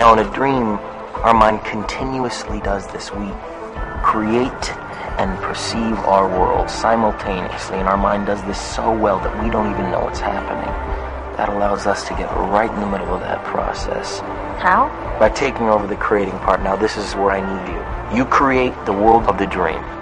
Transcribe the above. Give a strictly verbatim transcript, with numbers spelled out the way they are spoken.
Now, in a dream, our mind continuously does this. We create and perceive our world simultaneously, and our mind does this so well that we don't even know what's happening. That allows us to get right in the middle of that process. How? By taking over the creating part. Now, this is where I need you. You create the world of the dream.